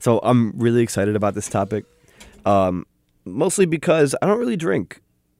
So I'm really excited about this topic, mostly because I don't really drink.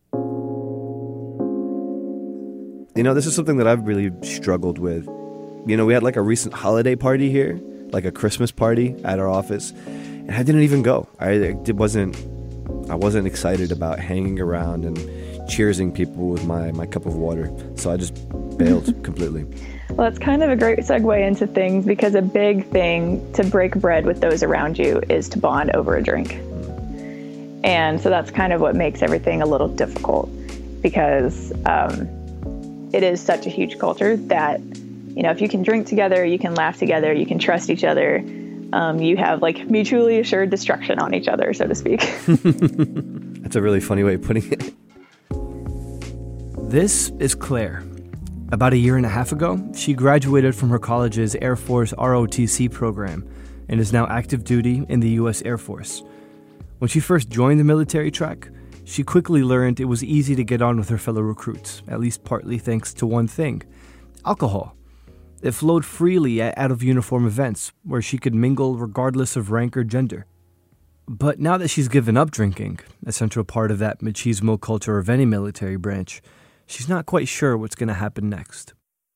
This is something that I've really struggled with. We had like a recent holiday party here, like a Christmas party at our office, and I didn't even go. I wasn't excited about hanging around and cheersing people with my cup of water, so I just bailed completely. Well, it's kind of a great segue into things, because a big thing to break bread with those around you is to bond over a drink. And so that's kind of what makes everything a little difficult, because it is such a huge culture that, if you can drink together, you can laugh together, you can trust each other, you have like mutually assured destruction on each other, so to speak. That's a really funny way of putting it. This is Claire. About a year and a half ago, she graduated from her college's Air Force ROTC program and is now active duty in the U.S. Air Force. When she first joined the military track, she quickly learned it was easy to get on with her fellow recruits, at least partly thanks to one thing: alcohol. It flowed freely at out-of-uniform events where she could mingle regardless of rank or gender. But now that she's given up drinking, a central part of that machismo culture of any military branch, she's not quite sure what's going to happen next.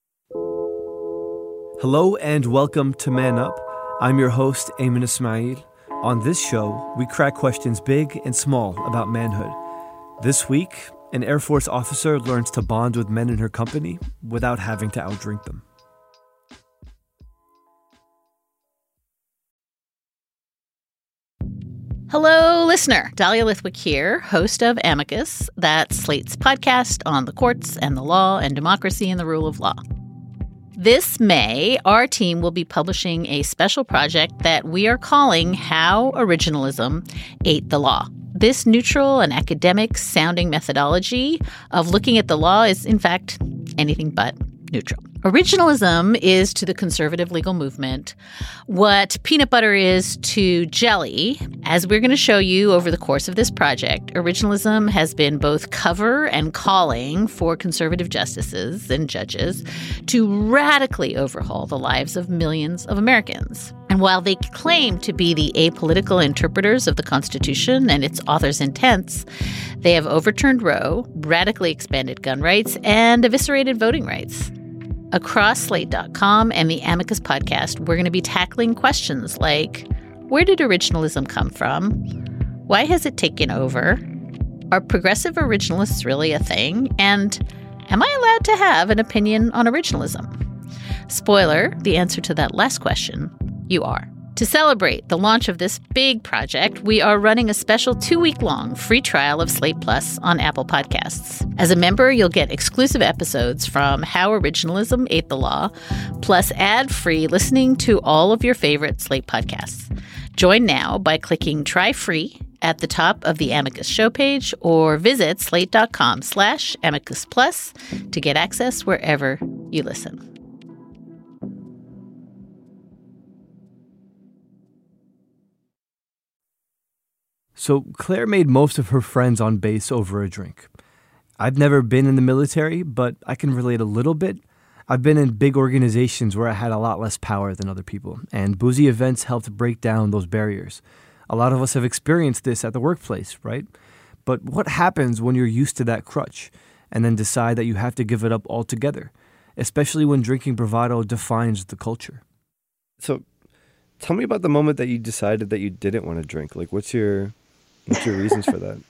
Hello and welcome to Man Up. I'm your host, Ayman Ismail. On this show, we crack questions big and small about manhood. This week, an Air Force officer learns to bond with men in her company without having to outdrink them. Hello, listener. Dahlia Lithwick here, host of Amicus, that's Slate's podcast on the courts and the law and democracy and the rule of law. This May, our team will be publishing a special project that we are calling How Originalism Ate the Law. This neutral and academic-sounding methodology of looking at the law is, in fact, anything but neutral. Originalism is to the conservative legal movement what peanut butter is to jelly. As we're going to show you over the course of this project, originalism has been both cover and calling for conservative justices and judges to radically overhaul the lives of millions of Americans. And while they claim to be the apolitical interpreters of the Constitution and its author's intents, they have overturned Roe, radically expanded gun rights, and eviscerated voting rights. Across Slate.com and the Amicus podcast, we're going to be tackling questions like, where did originalism come from? Why has it taken over? Are progressive originalists really a thing? And am I allowed to have an opinion on originalism? Spoiler, the answer to that last question, you are. To celebrate the launch of this big project, we are running a special 2-week-long free trial of Slate Plus on Apple Podcasts. As a member, you'll get exclusive episodes from How Originalism Ate the Law, plus ad-free listening to all of your favorite Slate podcasts. Join now by clicking Try Free at the top of the Amicus show page or visit slate.com/Amicus Plus to get access wherever you listen. So Claire made most of her friends on base over a drink. I've never been in the military, but I can relate a little bit. I've been in big organizations where I had a lot less power than other people, and boozy events helped break down those barriers. A lot of us have experienced this at the workplace, right? But what happens when you're used to that crutch and then decide that you have to give it up altogether, especially when drinking bravado defines the culture? So tell me about the moment that you decided that you didn't want to drink. Like, what's your reasons for that?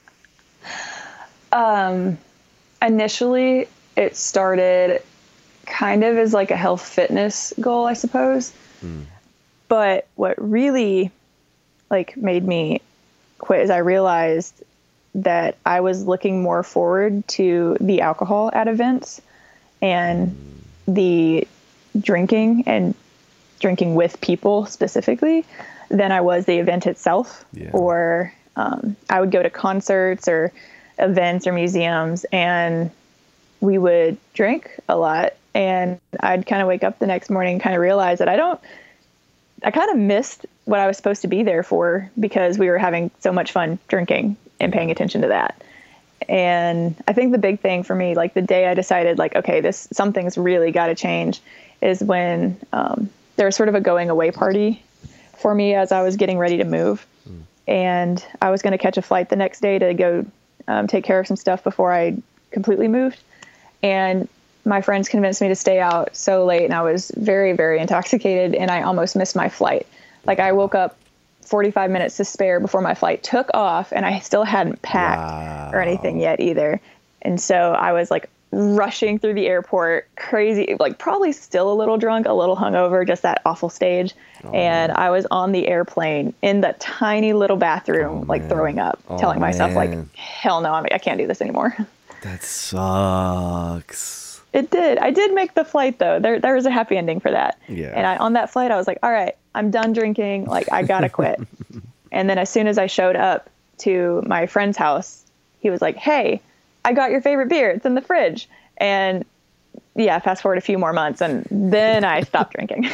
Initially, it started kind of as like a health fitness goal, I suppose. But what really made me quit is I realized that I was looking more forward to the alcohol at events and the drinking and drinking with people specifically than I was the event itself. Yeah. Or I would go to concerts or events or museums and we would drink a lot, and I'd kind of wake up the next morning and kind of realize that I kind of missed what I was supposed to be there for, because we were having so much fun drinking and paying attention to that. And I think the big thing for me, the day I decided okay, something's really got to change, is when there was sort of a going away party for me as I was getting ready to move. And I was going to catch a flight the next day to go take care of some stuff before I completely moved. And my friends convinced me to stay out so late, and I was very, very intoxicated, and I almost missed my flight. Like, I woke up 45 minutes to spare before my flight took off, and I still hadn't packed or anything yet either. And so I was like rushing through the airport, crazy, like probably still a little drunk, a little hungover, just that awful stage. And I was on the airplane in the tiny little bathroom, like throwing up, telling myself like, hell no, I can't do this anymore. That sucks. It did. I did make the flight though. There was a happy ending for that. Yeah. And on that flight, I was like, all right, I'm done drinking. Like, I gotta quit. And then as soon as I showed up to my friend's house, he was like, hey, I got your favorite beer. It's in the fridge. And yeah, fast forward a few more months, and then I stopped drinking.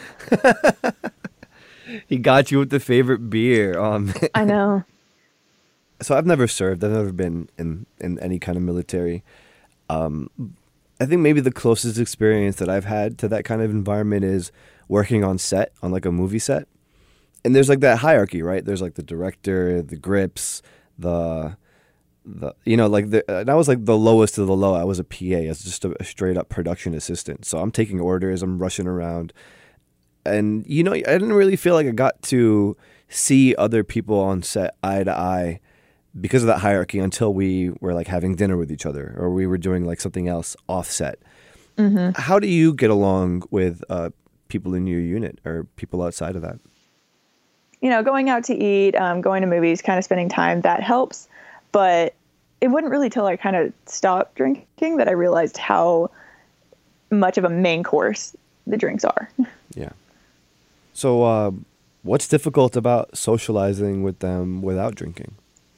He got you with the favorite beer. I know. So I've never served. I've never been in any kind of military. I think maybe the closest experience that I've had to that kind of environment is working on set, on like a movie set. And there's like that hierarchy, right? There's like the director, the grips, and I was like the lowest of the low. I was a PA, as just a straight up production assistant. So I'm taking orders, I'm rushing around. And, I didn't really feel like I got to see other people on set eye to eye because of that hierarchy until we were like having dinner with each other, or we were doing like something else offset. Mm-hmm. How do you get along with people in your unit or people outside of that? Going out to eat, going to movies, kind of spending time, that helps. But it wasn't really till I kind of stopped drinking that I realized how much of a main course the drinks are. Yeah. So what's difficult about socializing with them without drinking?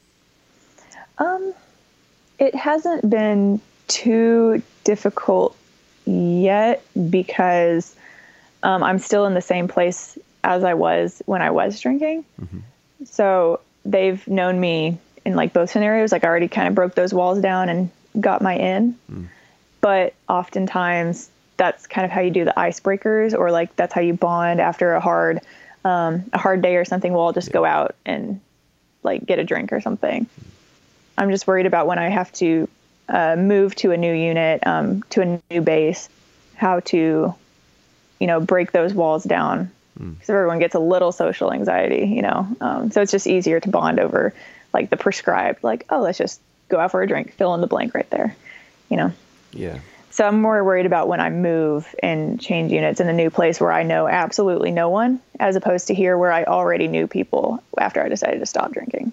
It hasn't been too difficult yet because I'm still in the same place as I was when I was drinking. Mm-hmm. So they've known me in like both scenarios. Like, I already kind of broke those walls down and got my in. But oftentimes that's kind of how you do the icebreakers, or like that's how you bond after a hard day or something. We'll all just go out and like get a drink or something. I'm just worried about when I have to move to a new unit, to a new base, how to, break those walls down. Because everyone gets a little social anxiety, so it's just easier to bond over like the prescribed, like, oh, let's just go out for a drink, fill in the blank right there, Yeah. So I'm more worried about when I move and change units in a new place where I know absolutely no one, as opposed to here where I already knew people after I decided to stop drinking.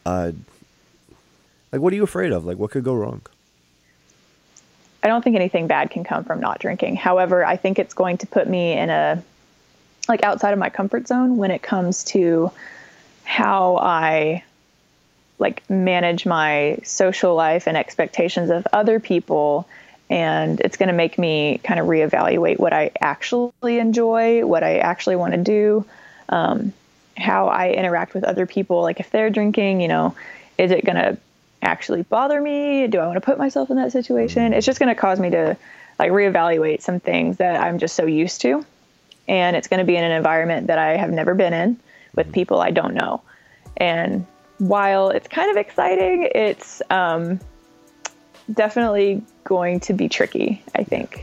Like, what are you afraid of? Like, what could go wrong? I don't think anything bad can come from not drinking. However, I think it's going to put me in outside of my comfort zone when it comes to how I manage my social life and expectations of other people. And it's going to make me kind of reevaluate what I actually enjoy, what I actually want to do, how I interact with other people. Like, if they're drinking, is it going to actually bother me? Do I want to put myself in that situation? It's just going to cause me to reevaluate some things that I'm just so used to. And it's going to be in an environment that I have never been in with people I don't know. And while it's kind of exciting, it's definitely going to be tricky, I think.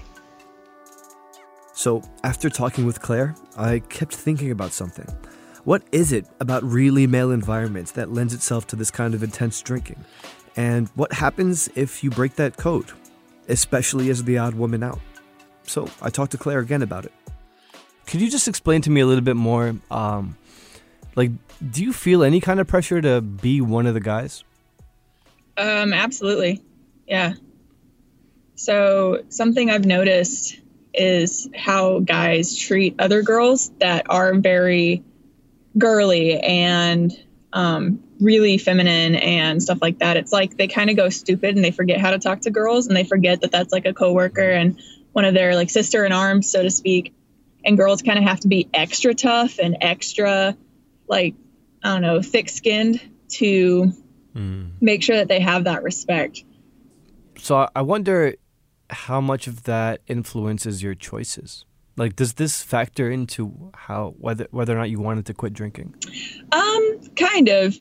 So after talking with Claire, I kept thinking about something. What is it about really male environments that lends itself to this kind of intense drinking? And what happens if you break that code, especially as the odd woman out? So I talked to Claire again about it. Could you just explain to me a little bit more, do you feel any kind of pressure to be one of the guys? Absolutely. Yeah. So something I've noticed is how guys treat other girls that are very girly and really feminine and stuff like that. It's like they kind of go stupid and they forget how to talk to girls, and they forget that that's like a coworker and one of their sister in arms, so to speak. And girls kind of have to be extra tough and extra thick-skinned to make sure that they have that respect. So I wonder how much of that influences your choices. Like, does this factor into whether or not you wanted to quit drinking? Kind of.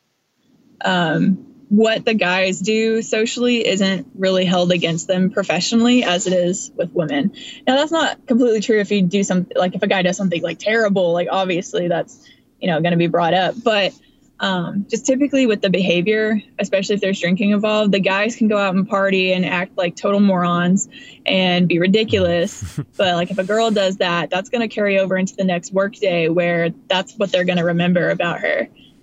What the guys do socially isn't really held against them professionally as it is with women. Now, that's not completely true if you do something, like if a guy does something like terrible, like obviously that's, going to be brought up. But just typically with the behavior, especially if there's drinking involved, the guys can go out and party and act like total morons and be ridiculous. But like if a girl does that, that's going to carry over into the next work day where that's what they're going to remember about her.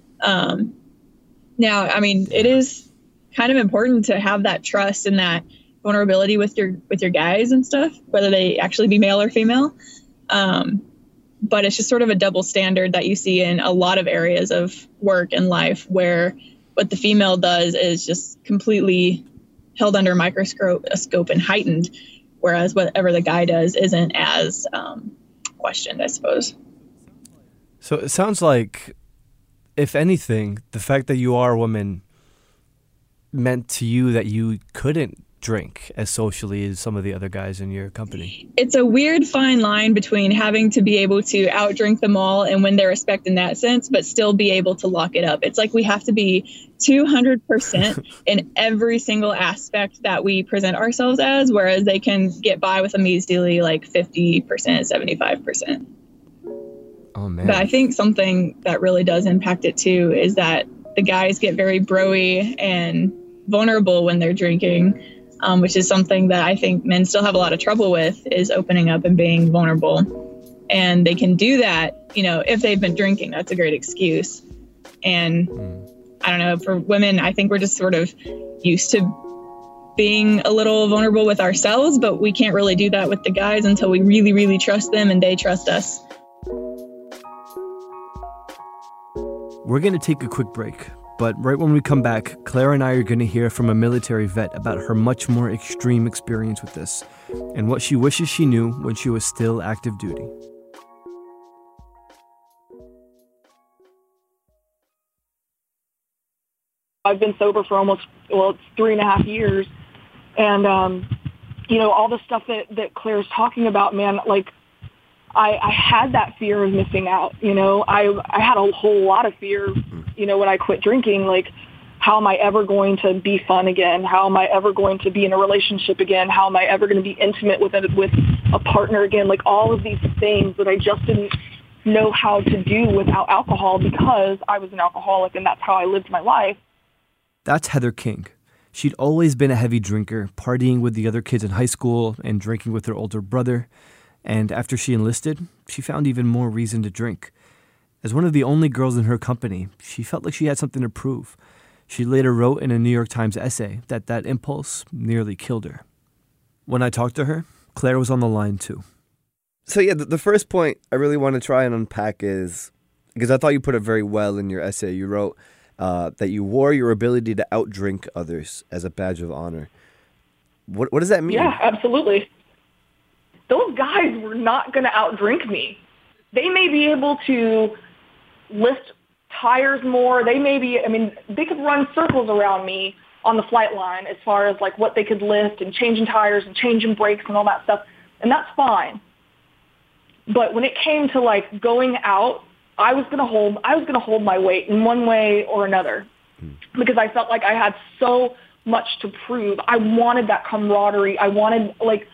Now, I mean, it is kind of important to have that trust and that vulnerability with your guys and stuff, whether they actually be male or female. But it's just sort of a double standard that you see in a lot of areas of work and life where what the female does is just completely held under a microscope and heightened, whereas whatever the guy does isn't as questioned, I suppose. So it sounds like, if anything, the fact that you are a woman meant to you that you couldn't drink as socially as some of the other guys in your company. It's a weird fine line between having to be able to outdrink them all and win their respect in that sense, but still be able to lock it up. It's like we have to be 200% in every single aspect that we present ourselves as, whereas they can get by with a measly like 50%, 75%. Oh, man. But I think something that really does impact it too is that the guys get very broy and vulnerable when they're drinking, which is something that I think men still have a lot of trouble with, is opening up and being vulnerable. And they can do that, if they've been drinking. That's a great excuse. And I don't know, for women, I think we're just sort of used to being a little vulnerable with ourselves, but we can't really do that with the guys until we really, really trust them and they trust us. We're going to take a quick break, but right when we come back, Claire and I are going to hear from a military vet about her much more extreme experience with this and what she wishes she knew when she was still active duty. I've been sober for it's 3.5 years. And, all the stuff that Claire's talking about, man, like, I had that fear of missing out. I had a whole lot of fear, when I quit drinking, like, how am I ever going to be fun again? How am I ever going to be in a relationship again? How am I ever going to be intimate with a partner again? Like, all of these things that I just didn't know how to do without alcohol because I was an alcoholic and that's how I lived my life. That's Heather King. She'd always been a heavy drinker, partying with the other kids in high school and drinking with her older brother. And after she enlisted, she found even more reason to drink. As one of the only girls in her company, she felt like she had something to prove. She later wrote in a New York Times essay that impulse nearly killed her. When I talked to her, Claire was on the line too. So yeah, the first point I really want to try and unpack is, because I thought you put it very well in your essay, you wrote that you wore your ability to outdrink others as a badge of honor. What does that mean? Yeah, absolutely. Those guys were not going to outdrink me. They may be able to lift tires more. They could run circles around me on the flight line as far as like what they could lift and changing tires and changing brakes and all that stuff. And that's fine. But when it came to like going out, I was going to hold my weight in one way or another because I felt like I had so much to prove. I wanted that camaraderie. I wanted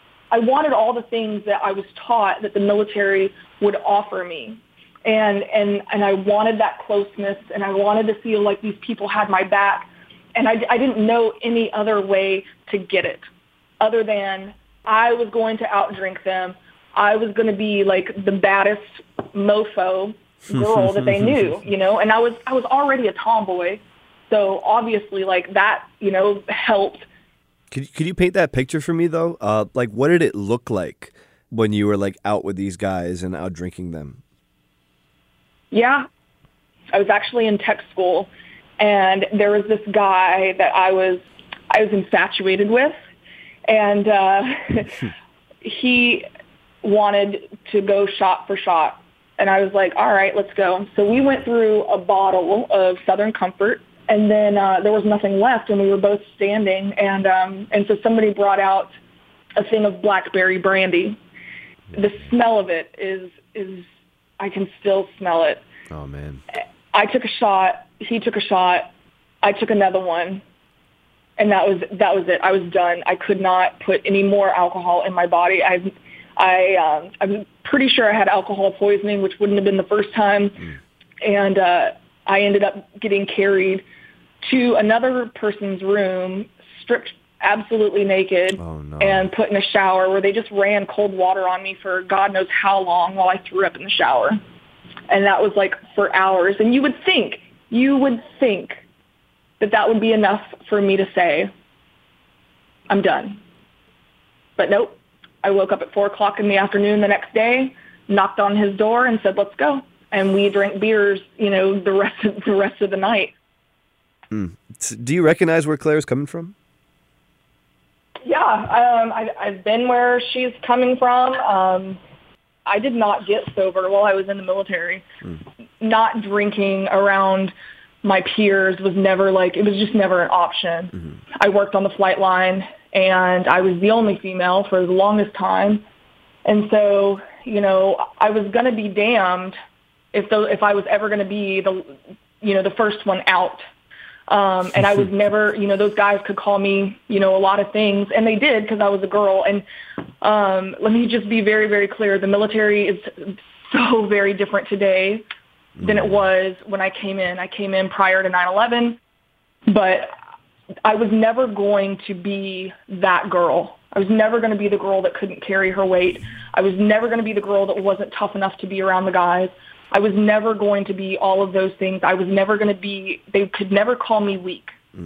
all the things that I was taught that the military would offer me. And I wanted that closeness, and I wanted to feel like these people had my back. And I didn't know any other way to get it other than I was going to outdrink them. I was going to be like the baddest mofo girl that they knew, and I was already a tomboy. So obviously like that, helped. Could you paint that picture for me, though? Like, what did it look like when you were, like, out with these guys and out drinking them? Yeah. I was actually in tech school, and there was this guy that I was infatuated with, and he wanted to go shot for shot. And I was like, all right, let's go. So we went through a bottle of Southern Comfort. And then there was nothing left, and we were both standing. And so somebody brought out a thing of blackberry brandy. The smell of it is I can still smell it. Oh man. I took a shot, he took a shot, I took another one, and that was it. I was done. I could not put any more alcohol in my body. I'm pretty sure I had alcohol poisoning, which wouldn't have been the first time. And I ended up getting carried to another person's room, stripped absolutely naked, and put in a shower where they just ran cold water on me for God knows how long while I threw up in the shower. And that was like for hours. And you would think that would be enough for me to say, I'm done. But nope. I woke up at 4:00 in the afternoon the next day, knocked on his door and said, let's go. And we drank beers, the rest of the night. Do you recognize where Claire's coming from? Yeah, I've been where she's coming from. I did not get sober while I was in the military. Not drinking around my peers was never it was just never an option. I worked on the flight line, and I was the only female for the longest time. And so, I was going to be damned if I was ever going to be the first one out. And I was never, those guys could call me, a lot of things, and they did because I was a girl. And let me just be very, very clear. The military is so very different today than it was when I came in. I came in prior to 9/11, but I was never going to be that girl. I was never going to be the girl that couldn't carry her weight. I was never going to be the girl that wasn't tough enough to be around the guys. I was never going to be all of those things. I was never going to be, they could never call me weak.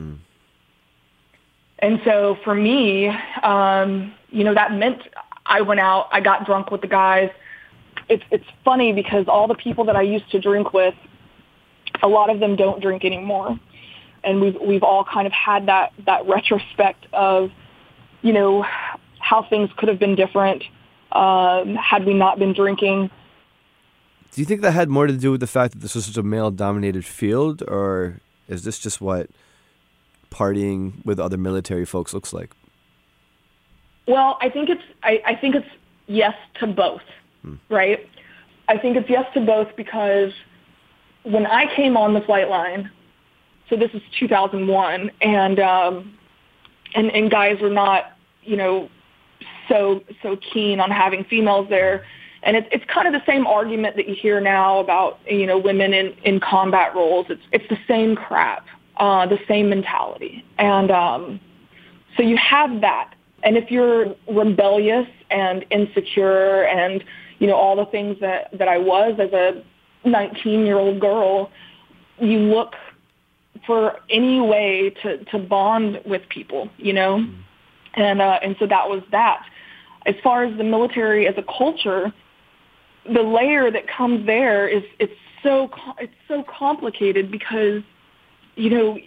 And so for me, that meant I went out, I got drunk with the guys. It's funny because all the people that I used to drink with, a lot of them don't drink anymore. And we've all kind of had that retrospect of, how things could have been different had we not been drinking. Do you think that had more to do with the fact that this was such a male-dominated field, or is this just what partying with other military folks looks like? Well, I think it's yes to both, right? I think it's yes to both because when I came on the flight line, so this is 2001, and guys were not, so keen on having females there. And it's kind of the same argument that you hear now about, women in combat roles. It's the same crap, the same mentality. And so you have that. And if you're rebellious and insecure and, all the things that I was as a 19-year-old girl, you look for any way to bond with people, And so that was that. As far as the military as a culture, the layer that comes there is it's so complicated because you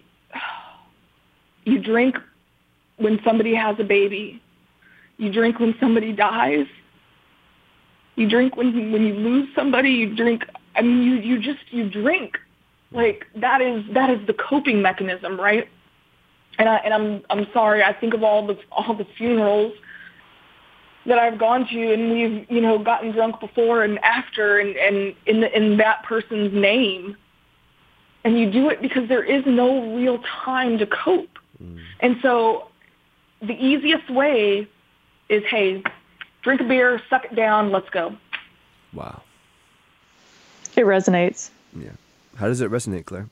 drink when somebody has a baby, you drink when somebody dies, you drink when you lose somebody, you drink. I mean, you drink. Like that is the coping mechanism, right? And I'm sorry. I think of all the funerals that I've gone to, and we've gotten drunk before and after, and in that person's name, and you do it because there is no real time to cope. And so the easiest way is, hey, drink a beer, suck it down, let's go. Wow. It resonates. Yeah. How does it resonate, Claire?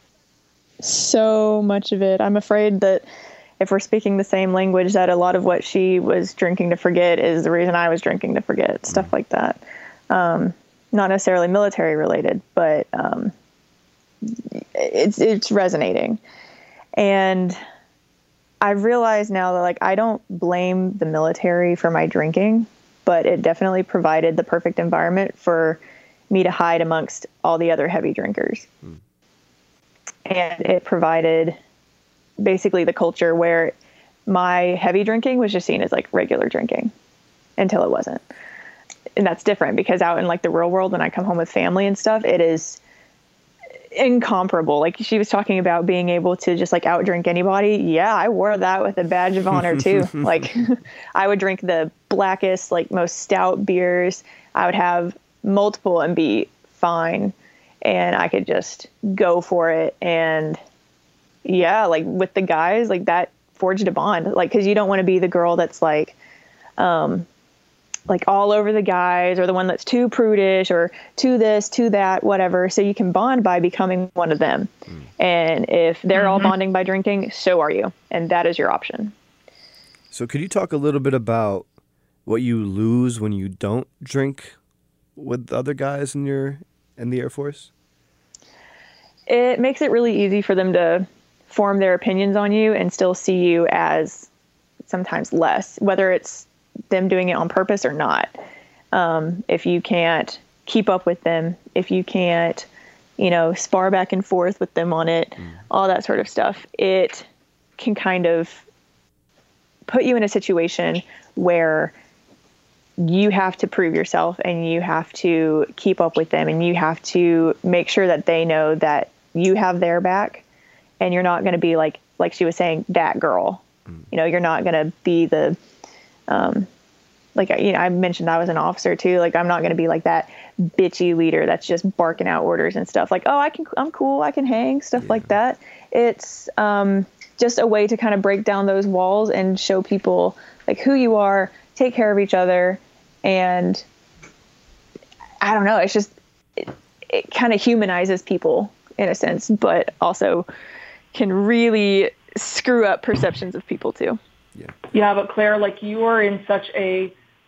So much of it. I'm afraid that if we're speaking the same language, that a lot of what she was drinking to forget is the reason I was drinking to forget, stuff like that. Not necessarily military related, but it's resonating. And I've realized now that I don't blame the military for my drinking, but it definitely provided the perfect environment for me to hide amongst all the other heavy drinkers. And it provided basically the culture where my heavy drinking was just seen as regular drinking until it wasn't. And that's different because out in the real world, when I come home with family and stuff, incomparable. Like she was talking about being able to just like outdrink anybody. Yeah, I wore that with a badge of honor too. Like I would drink the blackest, like most stout beers. I would have multiple and be fine. And I could just go for it. And yeah, like with the guys, like that forged a bond. Like, cause you don't want to be the girl that's like all over the guys, or the one that's too prudish or too this, too that, whatever. So you can bond by becoming one of them. And if they're all bonding by drinking, so are you. And that is your option. So could you talk a little bit about what you lose when you don't drink with other guys in the Air Force? It makes it really easy for them to form their opinions on you and still see you as sometimes less, whether it's them doing it on purpose or not. If you can't keep up with them, if you can't, spar back and forth with them on it, all that sort of stuff, it can kind of put you in a situation where you have to prove yourself and you have to keep up with them and you have to make sure that they know that you have their back and you're not going to be like she was saying, that girl. You're not going to be the, I mentioned I was an officer too. Like, I'm not going to be like that bitchy leader that's just barking out orders and stuff. Like, oh, I'm cool. I can hang, stuff like that. It's just a way to kind of break down those walls and show people like who you are, take care of each other. And I don't know, it's just, it kind of humanizes people in a sense, but also can really screw up perceptions of people too. Yeah, but Claire, like you're in such a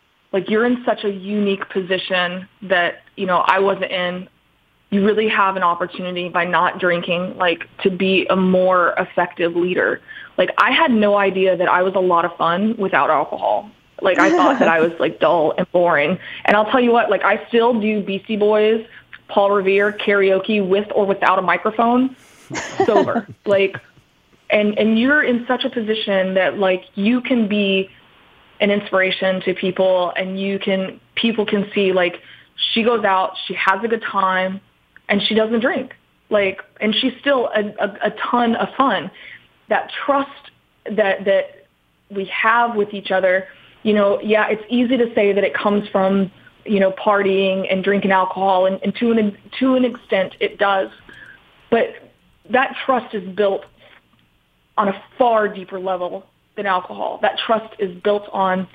unique position that, I wasn't in. You really have an opportunity by not drinking, like to be a more effective leader. Like I had no idea that I was a lot of fun without alcohol. Like I thought that I was like dull and boring. And I'll tell you what, like I still do Beastie Boys, Paul Revere, karaoke with or without a microphone, sober. Like, and you're in such a position that like you can be an inspiration to people, and people can see like she goes out, she has a good time, and she doesn't drink. Like, and she's still a ton of fun. That trust that we have with each other, it's easy to say that it comes from, partying and drinking alcohol, and to an extent it does. But that trust is built on a far deeper level than alcohol. That trust is built on,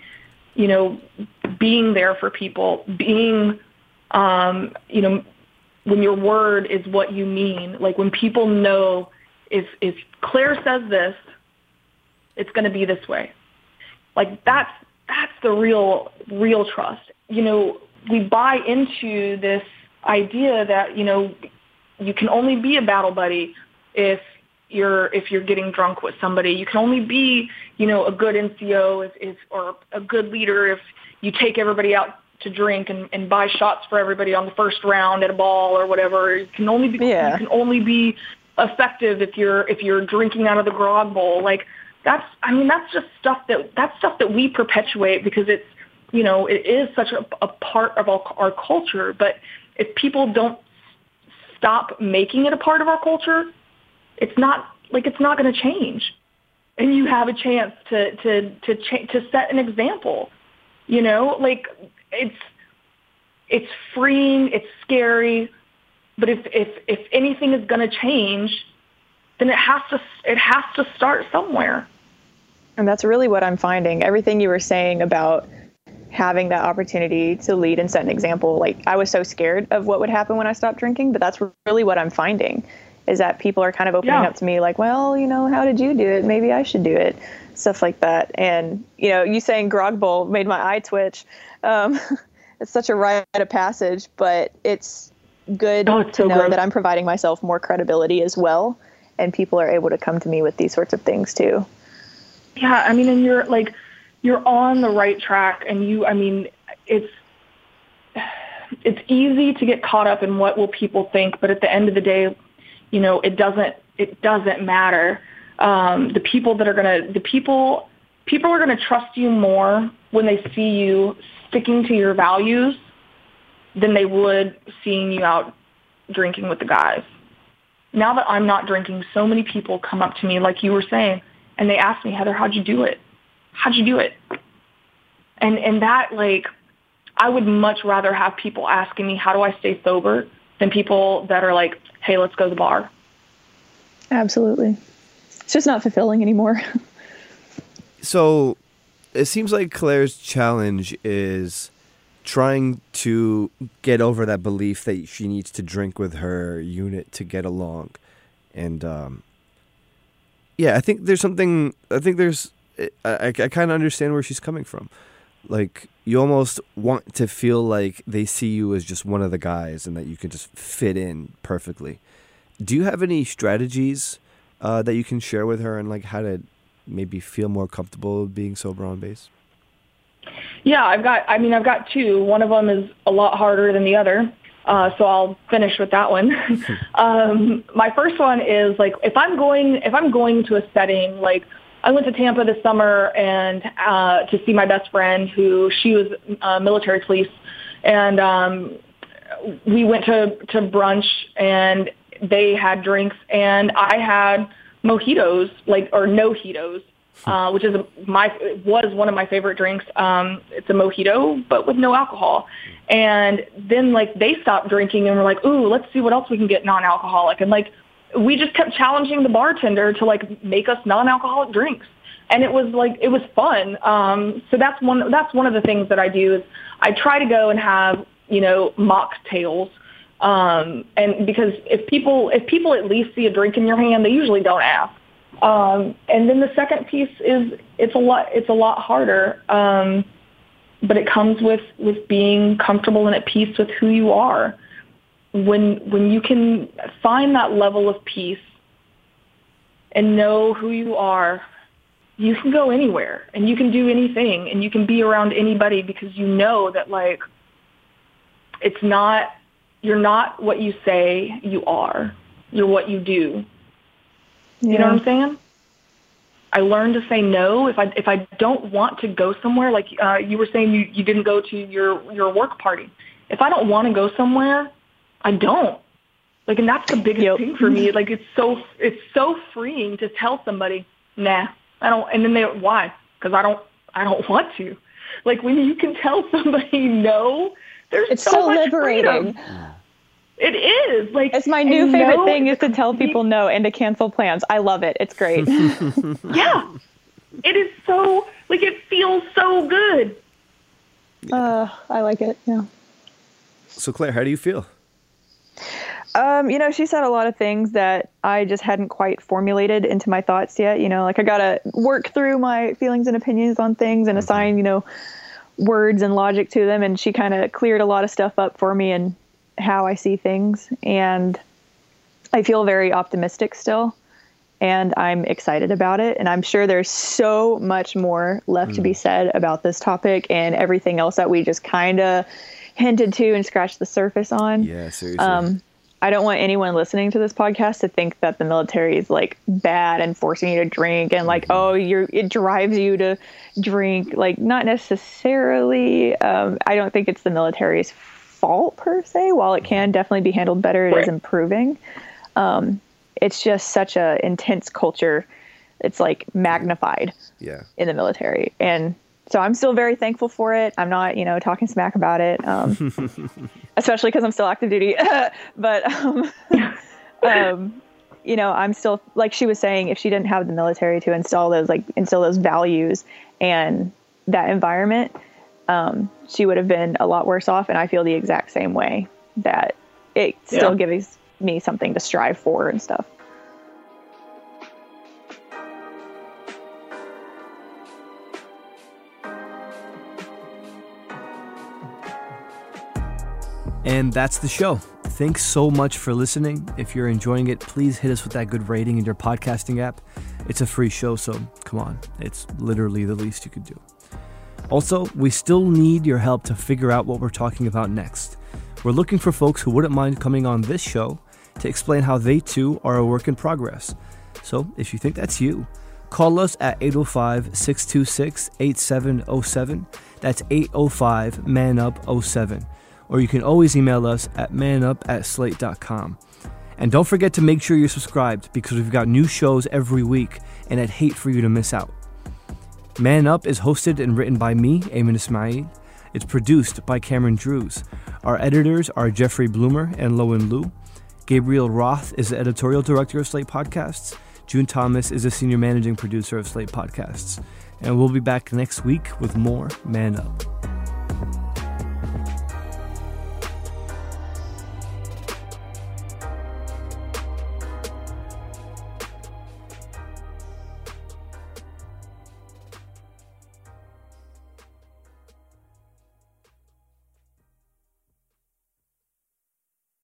being there for people, being, when your word is what you mean. Like when people know if Claire says this, it's going to be this way. Like that's the real trust. We buy into this idea that, you can only be a battle buddy if you're getting drunk with somebody. You can only be, a good NCO or a good leader if you take everybody out to drink and buy shots for everybody on the first round at a ball or whatever. You can only be effective if you're drinking out of the grog bowl. Like that's just stuff that we perpetuate because it's, it is such a part of our culture. But if people don't stop making it a part of our culture, it's not going to change. And you have a chance to set an example. Like it's freeing, it's scary, but if anything is going to change, then it has to start somewhere. And that's really what I'm finding. Everything you were saying about having that opportunity to lead and set an example, like I was so scared of what would happen when I stopped drinking, but that's really what I'm finding is that people are kind of opening up to me like, well, how did you do it? Maybe I should do it. Stuff like that. And, you saying grog bowl made my eye twitch. It's such a rite of passage, but it's good to know that I'm providing myself more credibility as well. And people are able to come to me with these sorts of things too. Yeah. I mean, and you're on the right track, and it's easy to get caught up in what will people think, but at the end of the day, it doesn't matter. People are going to trust you more when they see you sticking to your values than they would seeing you out drinking with the guys. now that I'm not drinking, so many people come up to me, like you were saying, and they ask me, Heather, how'd you do it? How'd you do it? And that, like, I would much rather have people asking me, how do I stay sober, than people that are like, hey, let's go to the bar. Absolutely. It's just not fulfilling anymore. So it seems like Claire's challenge is trying to get over that belief that she needs to drink with her unit to get along. And yeah, I think there's something, I kind of understand where she's coming from. Like, you almost want to feel like they see you as just one of the guys and that you can just fit in perfectly. Do you have any strategies that you can share with her and like how to maybe feel more comfortable being sober on base? Yeah, I've got two. One of them is a lot harder than the other. So I'll finish with that one. My first one is like, if I'm going to a setting, like I went to Tampa this summer and to see my best friend who she was military police, and we went to brunch and they had drinks and I had mojitos, or no-hitos, which was one of my favorite drinks. It's a mojito, but with no alcohol. And then like they stopped drinking and were like, ooh, let's see what else we can get non-alcoholic. And like, we just kept challenging the bartender to like make us non-alcoholic drinks. And it was fun. So that's one of the things that I do is I try to go and have, mocktails. And because if people at least see a drink in your hand, they usually don't ask. And then the second piece is it's a lot harder. But it comes with being comfortable and at peace with who you are. When you can find that level of peace and know who you are, you can go anywhere and you can do anything and you can be around anybody because you know that like you're not what you say you are. You're what you do. Yeah. You know what I'm saying? I learned to say no if I don't want to go somewhere. Like you were saying, you didn't go to your work party. If I don't want to go somewhere, I don't. Like, and that's the biggest thing for me. Like, it's so freeing to tell somebody, nah, I don't. And then why? Because I don't want to. Like, when you can tell somebody no, it's so much liberating. Freedom. It is. Like, it's my new favorite thing is to tell people no and to cancel plans. I love it. It's great. Yeah. It is so, like, it feels so good. I like it. Yeah. So Claire, how do you feel? She said a lot of things that I just hadn't quite formulated into my thoughts yet. Like I got to work through my feelings and opinions on things and assign, words and logic to them. And she kind of cleared a lot of stuff up for me and how I see things. And I feel very optimistic still. And I'm excited about it. And I'm sure there's so much more left to be said about this topic and everything else that we just kind of hinted to and scratched the surface on. Yeah, seriously. I don't want anyone listening to this podcast to think that the military is like bad and forcing you to drink and like, it drives you to drink. Like, not necessarily. I don't think it's the military's fault per se. While it can definitely be handled better, it is improving. It's just such a intense culture. It's like magnified in the military. And so I'm still very thankful for it. I'm not, talking smack about it, especially because I'm still active duty. But, I'm still, like she was saying, if she didn't have the military to instill those values and that environment, she would have been a lot worse off. And I feel the exact same way, that it still gives me something to strive for and stuff. And that's the show. Thanks so much for listening. If you're enjoying it, please hit us with that good rating in your podcasting app. It's a free show, so come on. It's literally the least you could do. Also, we still need your help to figure out what we're talking about next. We're looking for folks who wouldn't mind coming on this show to explain how they too are a work in progress. So if you think that's you, call us at 805-626-8707. That's 805-MAN-UP-07. Or you can always email us at manup@slate.com. And don't forget to make sure you're subscribed because we've got new shows every week, and I'd hate for you to miss out. Man Up is hosted and written by me, Ayman Ismail. It's produced by Cameron Drews. Our editors are Jeffrey Bloomer and Lowen Liu. Gabriel Roth is the editorial director of Slate Podcasts. June Thomas is the senior managing producer of Slate Podcasts. And we'll be back next week with more Man Up.